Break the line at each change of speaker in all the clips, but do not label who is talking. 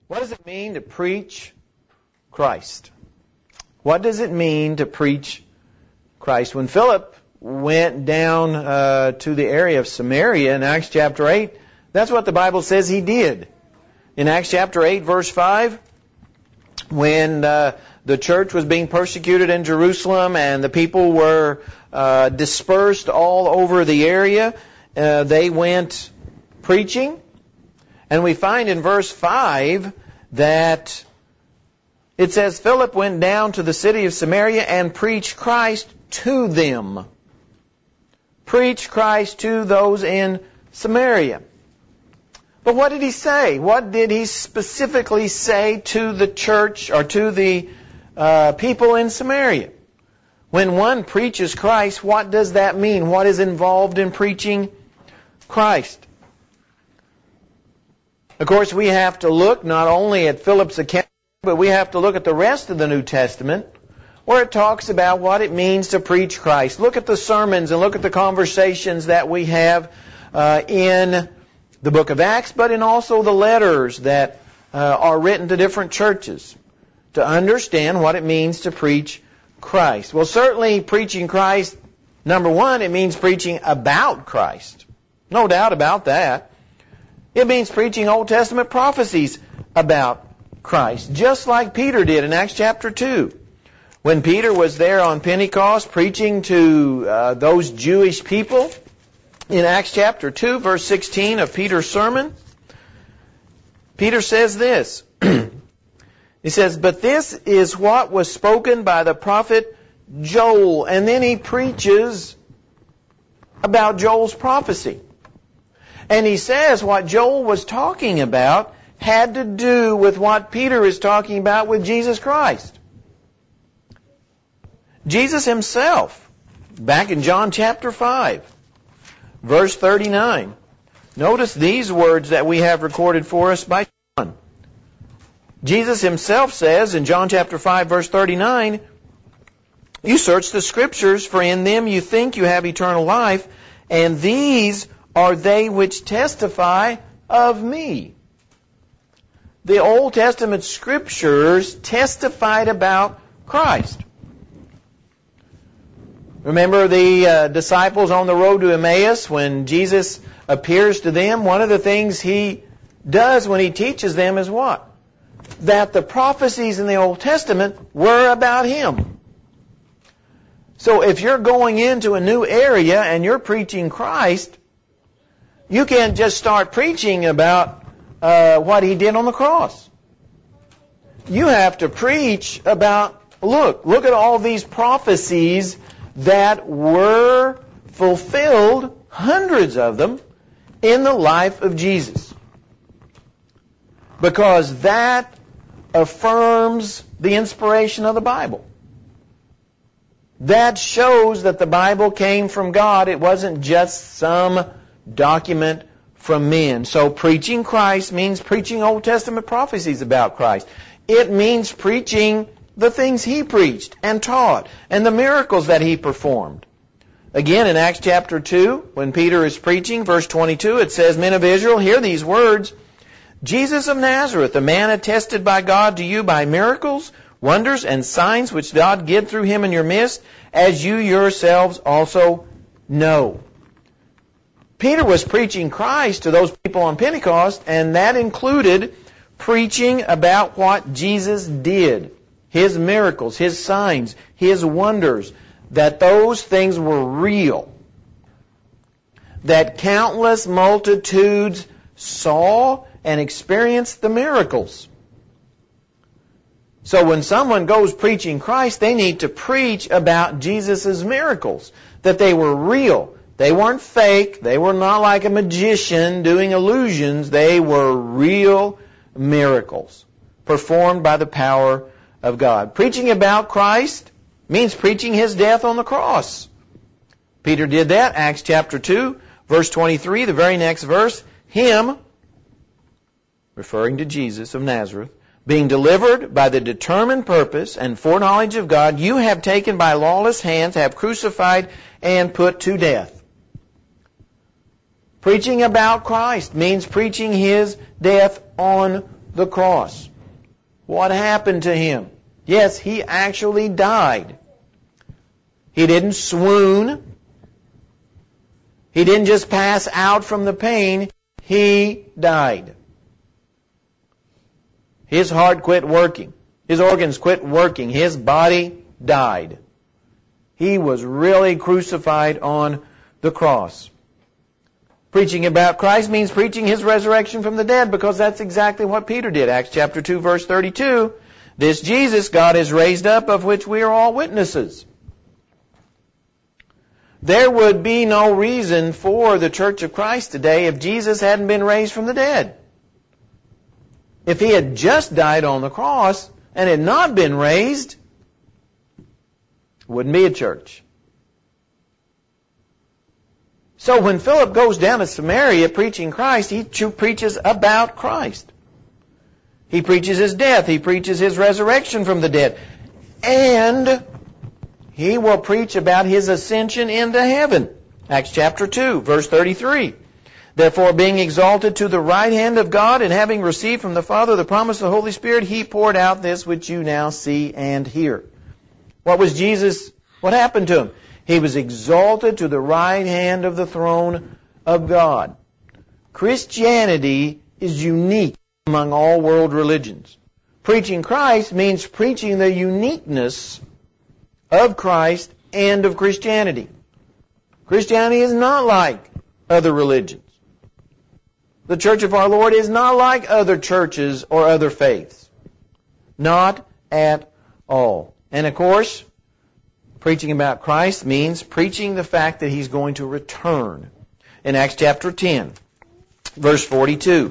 What does it mean to preach Christ? What does it mean to preach Christ? When Philip went down to the area of Samaria in Acts chapter 8, that's what the Bible says he did. In Acts chapter 8, verse 5, when the church was being persecuted in Jerusalem and the people were dispersed all over the area, they went preaching. And we find in verse 5 that it says, Philip went down to the city of Samaria and preached Christ to them. Preached Christ to those in Samaria. But what did he say? What did he specifically say to the church or to the people in Samaria? When one preaches Christ, what does that mean? What is involved in preaching Christ? Of course, we have to look not only at Philip's account, but we have to look at the rest of the New Testament, where it talks about what it means to preach Christ. Look at the sermons and look at the conversations that we have in the book of Acts, but in also the letters that are written to different churches to understand what it means to preach Christ. Well, certainly preaching Christ, number one, it means preaching about Christ. No doubt about that. It means preaching Old Testament prophecies about Christ, just like Peter did in Acts chapter 2. When Peter was there on Pentecost preaching to those Jewish people, in Acts chapter 2, verse 16 of Peter's sermon, Peter says this. He says, "But this is what was spoken by the prophet Joel." And then he preaches about Joel's prophecy. And he says what Joel was talking about had to do with what Peter is talking about with Jesus Christ. Jesus himself, back in John chapter 5, verse 39. Notice these words that we have recorded for us by John. Jesus himself says in John chapter 5, verse 39, "You search the Scriptures, for in them you think you have eternal life, and these are they which testify of me." The Old Testament Scriptures testified about Christ. Remember the disciples on the road to Emmaus, when Jesus appears to them, one of the things he does when he teaches them is what? That the prophecies in the Old Testament were about him. So if you're going into a new area and you're preaching Christ, you can't just start preaching about what he did on the cross. You have to preach about, look at all these prophecies that were fulfilled, hundreds of them, in the life of Jesus. Because that affirms the inspiration of the Bible. That shows that the Bible came from God. It wasn't just some document from men. So preaching Christ means preaching Old Testament prophecies about Christ. It means preaching the things he preached and taught and the miracles that he performed. Again, in Acts chapter 2, when Peter is preaching, verse 22, it says, "Men of Israel, hear these words. Jesus of Nazareth, a man attested by God to you by miracles, wonders, and signs which God did through him in your midst, as you yourselves also know." Peter was preaching Christ to those people on Pentecost, and that included preaching about what Jesus did. His miracles, his signs, his wonders, that those things were real. That countless multitudes saw and experienced the miracles. So when someone goes preaching Christ, they need to preach about Jesus' miracles, that they were real. They weren't fake. They were not like a magician doing illusions. They were real miracles performed by the power of God. Preaching about Christ means preaching his death on the cross. Peter did that, Acts chapter 2, verse 23, the very next verse. "Him," referring to Jesus of Nazareth, "being delivered by the determined purpose and foreknowledge of God, you have taken by lawless hands, have crucified and put to death." Preaching about Christ means preaching his death on the cross. What happened to him? Yes, he actually died. He didn't swoon. He didn't just pass out from the pain. He died. His heart quit working. His organs quit working. His body died. He was really crucified on the cross. Preaching about Christ means preaching His resurrection from the dead, because that's exactly what Peter did. Acts chapter 2, verse 32. This Jesus God has raised up, of which we are all witnesses. There would be no reason for the Church of Christ today if Jesus hadn't been raised from the dead. If He had just died on the cross and had not been raised, it wouldn't be a church. So when Philip goes down to Samaria preaching Christ, he preaches about Christ. He preaches His death. He preaches His resurrection from the dead. And he will preach about His ascension into heaven. Acts chapter 2, verse 33. Therefore, being exalted to the right hand of God, and having received from the Father the promise of the Holy Spirit, He poured out this which you now see and hear. What was Jesus? What happened to Him? He was exalted to the right hand of the throne of God. Christianity is unique among all world religions. Preaching Christ means preaching the uniqueness of Christ and of Christianity. Christianity is not like other religions. The Church of our Lord is not like other churches or other faiths. Not at all. And of course, preaching about Christ means preaching the fact that He's going to return. In Acts chapter 10, verse 42.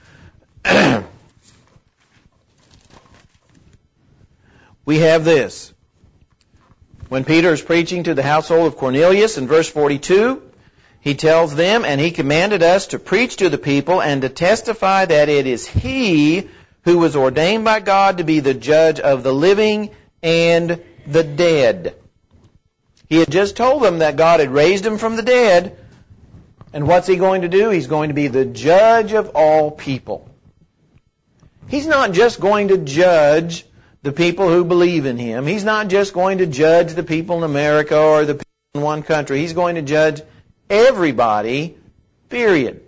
We have this. When Peter is preaching to the household of Cornelius in verse 42, he tells them, and he commanded us to preach to the people and to testify that it is He who was ordained by God to be the judge of the living and the dead. He had just told them that God had raised Him from the dead. And what's He going to do? He's going to be the judge of all people. He's not just going to judge the people who believe in Him. He's not just going to judge the people in America or the people in one country. He's going to judge everybody, period.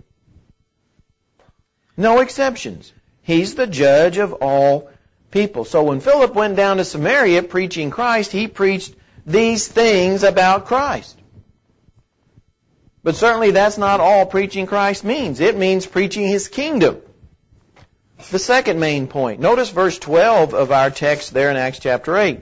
No exceptions. He's the judge of all people. So when Philip went down to Samaria preaching Christ, he preached these things about Christ. But certainly that's not all preaching Christ means. It means preaching His kingdom. The second main point. Notice verse 12 of our text there in Acts chapter 8.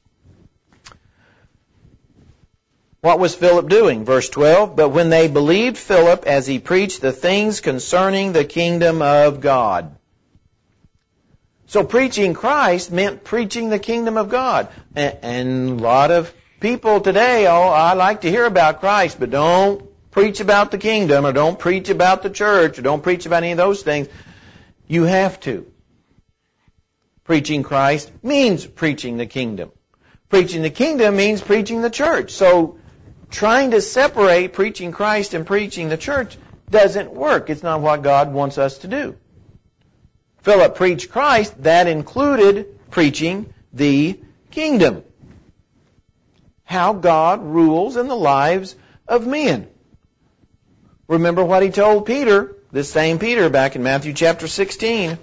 What was Philip doing? Verse 12, but when they believed Philip as he preached the things concerning the kingdom of God. So preaching Christ meant preaching the kingdom of God. And a lot of people today, I like to hear about Christ, but don't preach about the kingdom, or don't preach about the church, or don't preach about any of those things. You have to. Preaching Christ means preaching the kingdom. Preaching the kingdom means preaching the church. So trying to separate preaching Christ and preaching the church doesn't work. It's not what God wants us to do. Philip preached Christ. That included preaching the kingdom. How God rules in the lives of men. Remember what he told Peter, this same Peter, back in Matthew chapter 16.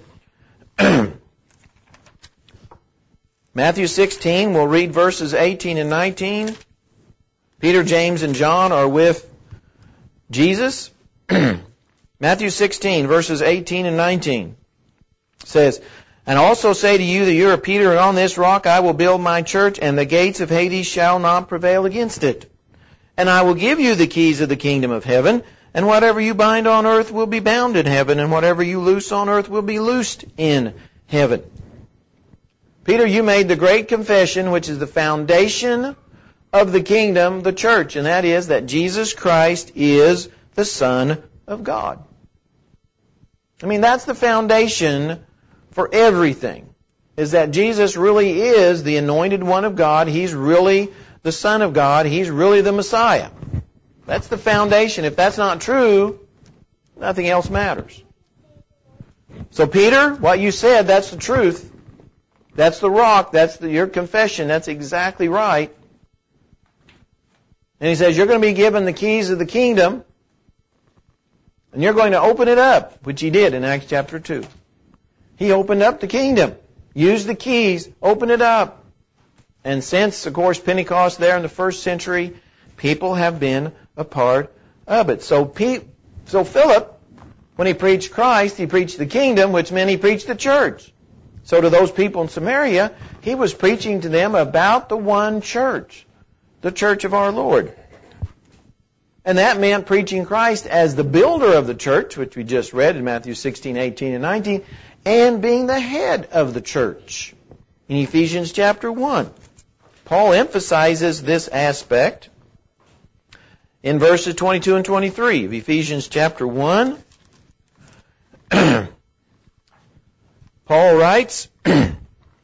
Matthew 16, we'll read verses 18 and 19. Peter, James, and John are with Jesus. Matthew 16, verses 18 and 19 says, and also say to you that you are Peter, and on this rock I will build my church, and the gates of Hades shall not prevail against it. And I will give you the keys of the kingdom of heaven, and whatever you bind on earth will be bound in heaven, and whatever you loose on earth will be loosed in heaven. Peter, you made the great confession, which is the foundation of the kingdom, the church, and that is that Jesus Christ is the Son of God. I mean, that's the foundation for everything, is that Jesus really is the anointed one of God. He's really the Son of God. He's really the Messiah. That's the foundation. If that's not true, nothing else matters. So Peter, what you said, that's the truth. That's the rock. That's your confession. That's exactly right. And he says, you're going to be given the keys of the kingdom, and you're going to open it up, which he did in Acts chapter 2. He opened up the kingdom, used the keys, opened it up. And since, of course, Pentecost there in the first century, people have been a part of it. So Philip, when he preached Christ, he preached the kingdom, which meant he preached the church. So to those people in Samaria, he was preaching to them about the one church, the church of our Lord. And that meant preaching Christ as the builder of the church, which we just read in Matthew 16, 18, and 19, and being the head of the church. In Ephesians chapter 1, Paul emphasizes this aspect in verses 22 and 23 of Ephesians chapter 1. Paul writes, and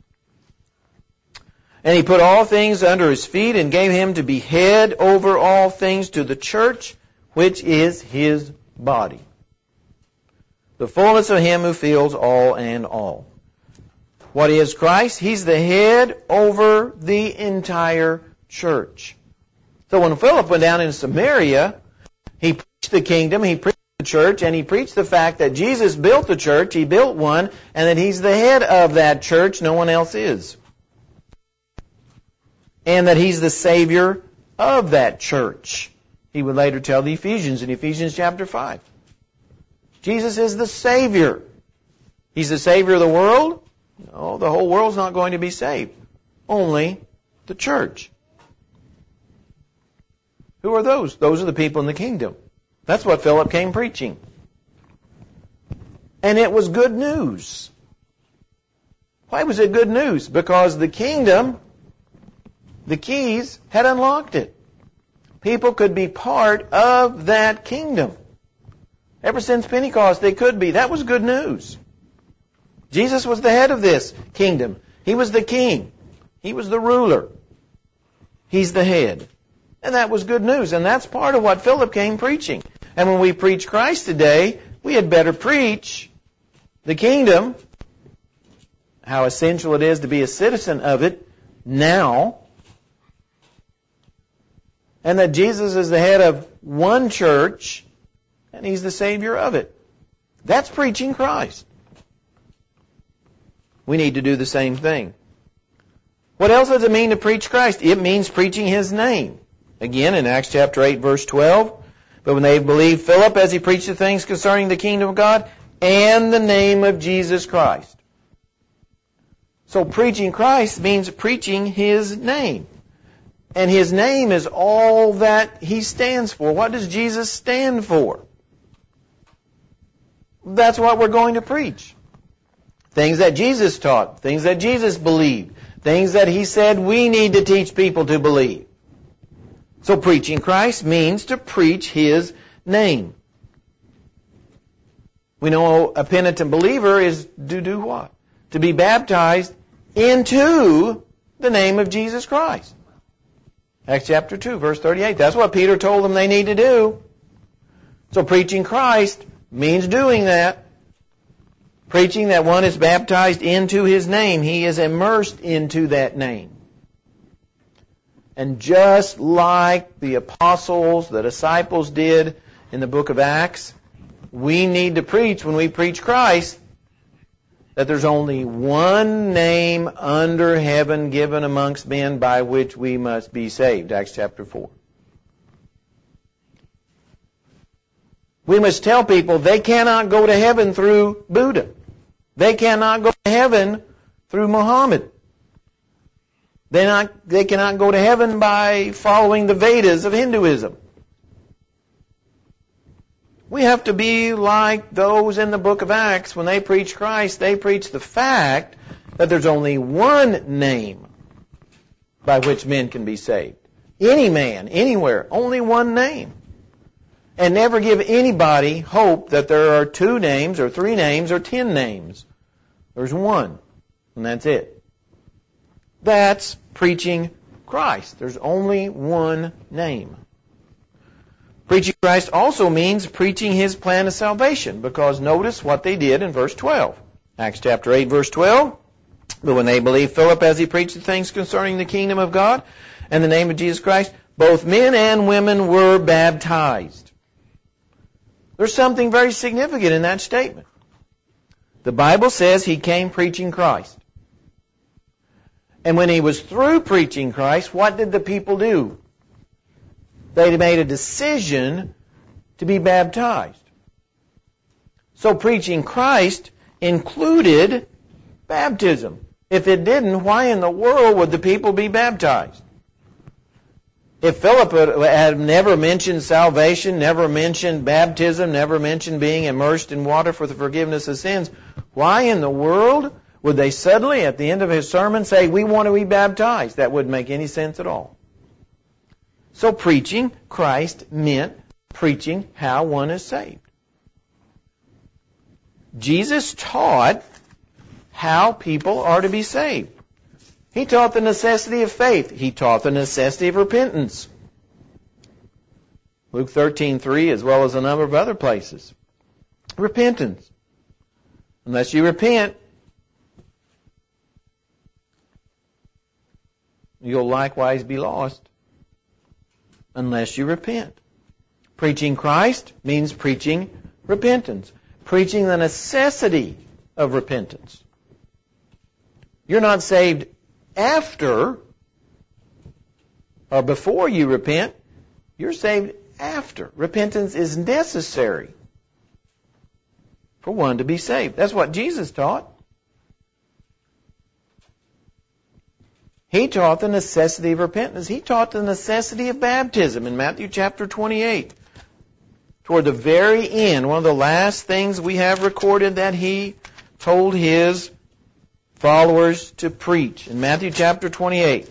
he put all things under his feet and gave him to be head over all things to the church, which is his body, the fullness of him who fills all and all. What is Christ? He's the head over the entire church. So when Philip went down in Samaria, he preached the kingdom, he preached the church, and he preached the fact that Jesus built the church, he built one, and that he's the head of that church, no one else is. And that he's the Savior of that church. He would later tell the Ephesians in Ephesians chapter 5. Jesus is the Savior. He's the Savior of the world? No, the whole world's not going to be saved. Only the church. Who are those? Those are the people in the kingdom. That's what Philip came preaching. And it was good news. Why was it good news? Because the kingdom, the keys, had unlocked it. People could be part of that kingdom. Ever since Pentecost, they could be. That was good news. Jesus was the head of this kingdom. He was the king. He was the ruler. He's the head. And that was good news. And that's part of what Philip came preaching. And when we preach Christ today, we had better preach the kingdom, how essential it is to be a citizen of it now, and that Jesus is the head of one church, and He's the Savior of it. That's preaching Christ. We need to do the same thing. What else does it mean to preach Christ? It means preaching His name. Again, in Acts chapter 8, verse 12, but when they believed Philip as he preached the things concerning the kingdom of God and the name of Jesus Christ. So preaching Christ means preaching His name. And His name is all that He stands for. What does Jesus stand for? That's what we're going to preach. Things that Jesus taught, things that Jesus believed, things that He said we need to teach people to believe. So preaching Christ means to preach His name. We know a penitent believer is to do what? To be baptized into the name of Jesus Christ. Acts chapter 2, verse 38. That's what Peter told them they need to do. So preaching Christ means doing that. Preaching that one is baptized into His name. He is immersed into that name. And just like the apostles, the disciples did in the book of Acts, we need to preach, when we preach Christ, that there's only one name under heaven given amongst men by which we must be saved. Acts chapter 4. We must tell people they cannot go to heaven through Buddha. They cannot go to heaven through Muhammad. They cannot go to heaven by following the Vedas of Hinduism. We have to be like those in the book of Acts. When they preach Christ, they preach the fact that there's only one name by which men can be saved. Any man, anywhere, only one name. And never give anybody hope that there are 2 names or 3 names or 10 names. There's one, and that's it. That's preaching Christ. There's only one name. Preaching Christ also means preaching His plan of salvation, because notice what they did in verse 12. Acts chapter 8, verse 12. But when they believed Philip as he preached the things concerning the kingdom of God and the name of Jesus Christ, both men and women were baptized. There's something very significant in that statement. The Bible says he came preaching Christ. And when he was through preaching Christ, what did the people do? They made a decision to be baptized. So preaching Christ included baptism. If it didn't, why in the world would the people be baptized? If Philip had never mentioned salvation, never mentioned baptism, never mentioned being immersed in water for the forgiveness of sins, why in the world would they suddenly, at the end of his sermon, say, we want to be baptized? That wouldn't make any sense at all. So preaching Christ meant preaching how one is saved. Jesus taught how people are to be saved. He taught the necessity of faith. He taught the necessity of repentance. Luke 13:3, as well as a number of other places. Repentance. Unless you repent, you'll likewise be lost. Unless you repent. Preaching Christ means preaching repentance. Preaching the necessity of repentance. You're not saved after or before you repent. You're saved after. Repentance is necessary for one to be saved. That's what Jesus taught. He taught the necessity of repentance. He taught the necessity of baptism in Matthew chapter 28. Toward the very end, one of the last things we have recorded that He told His followers to preach. In Matthew chapter 28,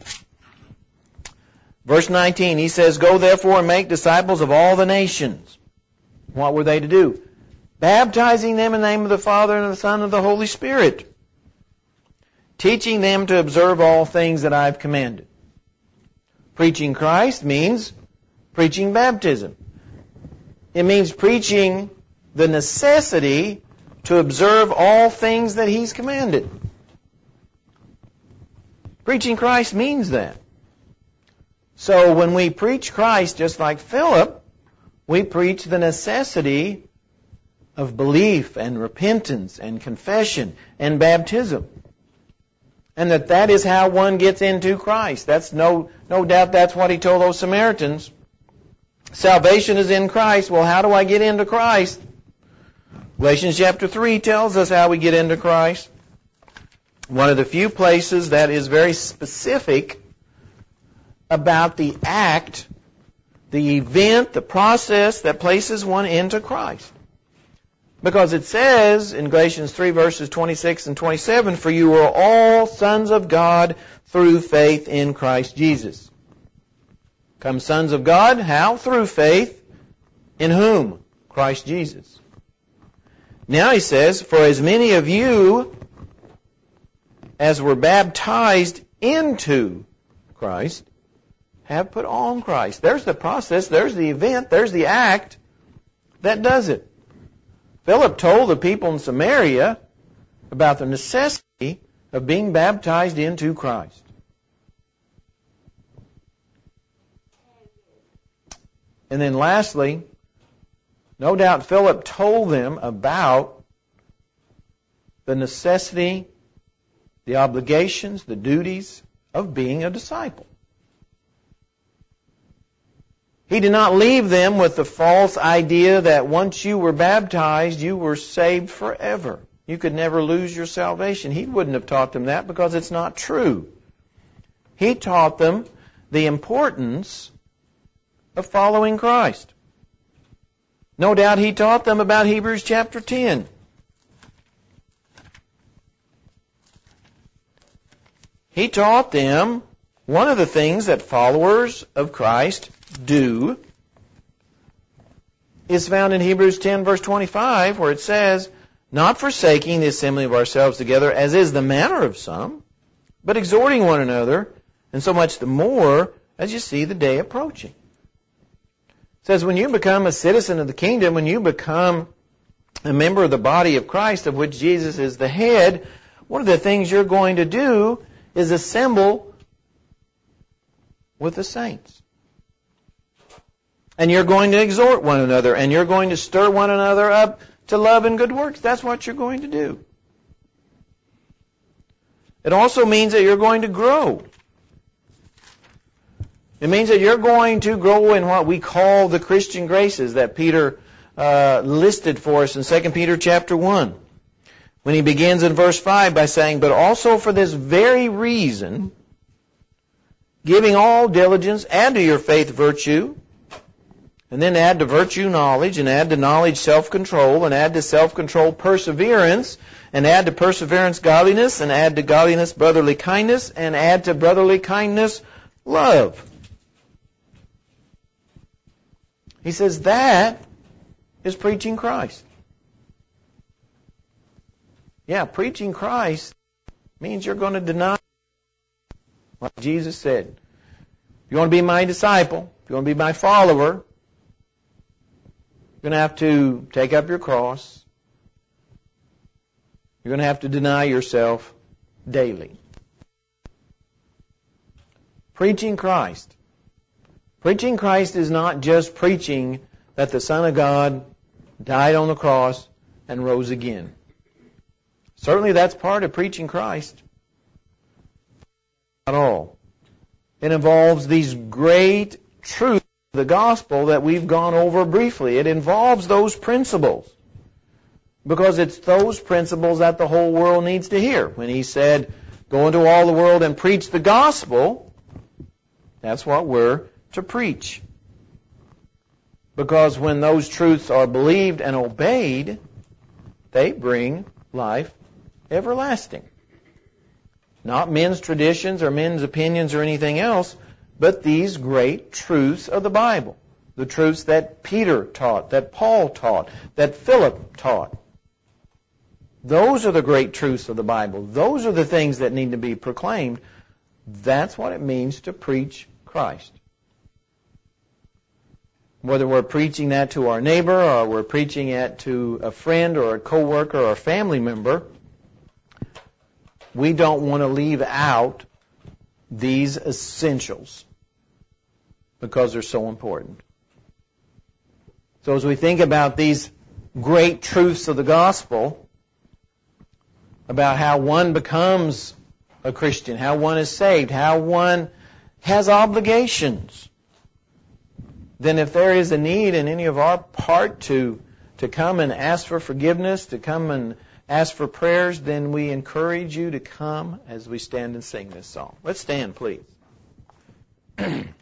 verse 19, He says, Go therefore and make disciples of all the nations. What were they to do? Baptizing them in the name of the Father and of the Son and of the Holy Spirit. Teaching them to observe all things that I've commanded. Preaching Christ means preaching baptism. It means preaching the necessity to observe all things that He's commanded. Preaching Christ means that. So when we preach Christ, just like Philip, we preach the necessity of belief and repentance and confession and baptism. And that is how one gets into Christ. That's no doubt that's what He told those Samaritans. Salvation is in Christ. Well, how do I get into Christ? Galatians chapter 3 tells us how we get into Christ. One of the few places that is very specific about the act, the event, the process that places one into Christ. Because it says in Galatians 3 verses 26 and 27, For you are all sons of God through faith in Christ Jesus. Come sons of God, how? Through faith. In whom? Christ Jesus. Now he says, For as many of you as were baptized into Christ have put on Christ. There's the process, there's the event, there's the act that does it. Philip told the people in Samaria about the necessity of being baptized into Christ. And then lastly, no doubt Philip told them about the necessity, the obligations, the duties of being a disciple. He did not leave them with the false idea that once you were baptized, you were saved forever. You could never lose your salvation. He wouldn't have taught them that because it's not true. He taught them the importance of following Christ. No doubt he taught them about Hebrews chapter 10. He taught them one of the things that followers of Christ do is found in Hebrews 10 verse 25, where it says, Not forsaking the assembly of ourselves together, as is the manner of some, but exhorting one another, and so much the more as you see the day approaching. It says when you become a citizen of the kingdom, when you become a member of the body of Christ, of which Jesus is the head, one of the things you're going to do is assemble with the saints. And you're going to exhort one another, and you're going to stir one another up to love and good works. That's what you're going to do. It also means that you're going to grow. It means that you're going to grow in what we call the Christian graces that Peter listed for us in 2 Peter chapter 1. When he begins in verse 5 by saying, "But also for this very reason, giving all diligence, add to your faith virtue, and then add to virtue knowledge, and add to knowledge self-control, and add to self-control perseverance, and add to perseverance godliness, and add to godliness brotherly kindness, and add to brotherly kindness love." He says that is preaching Christ. Yeah, preaching Christ means you're going to deny what Jesus said. If you want to be my disciple, if you want to be my follower, you're going to have to take up your cross. You're going to have to deny yourself daily. Preaching Christ. Preaching Christ is not just preaching that the Son of God died on the cross and rose again. Certainly that's part of preaching Christ. Not all. It involves these great truths of the gospel that we've gone over briefly. It involves those principles. Because it's those principles that the whole world needs to hear. When he said, "Go into all the world and preach the gospel," that's what we're to preach. Because when those truths are believed and obeyed, they bring life everlasting. Not men's traditions or men's opinions or anything else, but these great truths of the Bible. The truths that Peter taught, that Paul taught, that Philip taught. Those are the great truths of the Bible. Those are the things that need to be proclaimed. That's what it means to preach Christ. Whether we're preaching that to our neighbor or we're preaching it to a friend or a coworker or a family member, we don't want to leave out these essentials because they're so important. So as we think about these great truths of the gospel, about how one becomes a Christian, how one is saved, how one has obligations, then if there is a need in any of our part to come and ask for forgiveness, to come and ask for prayers, then we encourage you to come as we stand and sing this song. Let's stand, please.